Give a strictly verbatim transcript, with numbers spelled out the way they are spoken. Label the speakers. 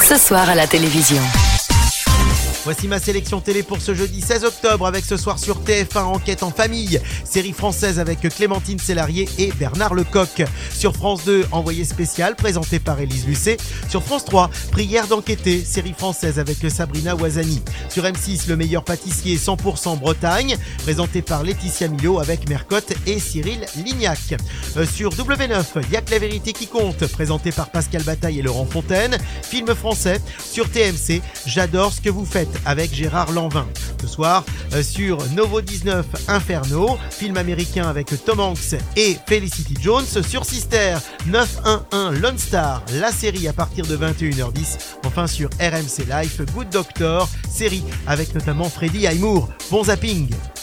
Speaker 1: ce soir à la télévision.
Speaker 2: Voici ma sélection télé pour ce jeudi seize octobre avec ce soir sur T F un Enquête en famille, série française avec Clémentine Célarié et Bernard Lecoq. Sur France deux, Envoyé spécial présenté par Élise Lucet. Sur France trois, Prière d'enquêter, série française avec Sabrina Ouazani. Sur M six, Le meilleur pâtissier cent pour cent Bretagne, présenté par Laetitia Milot avec Mercotte et Cyril Lignac. Euh, sur W neuf, Y'a que la vérité qui compte, présenté par Pascal Bataille et Laurent Fontaine. Film français. Sur T M C, J'adore ce que vous faites avec Gérard Lanvin. Ce soir, euh, sur Novo dix-neuf, Inferno, film américain avec Tom Hanks et Felicity Jones. Sur Sister, neuf un un Lone Star, la série à partir de vingt et une heures dix. Enfin sur R M C Life, Good Doctor, série avec notamment Freddie Highmore. Bon zapping!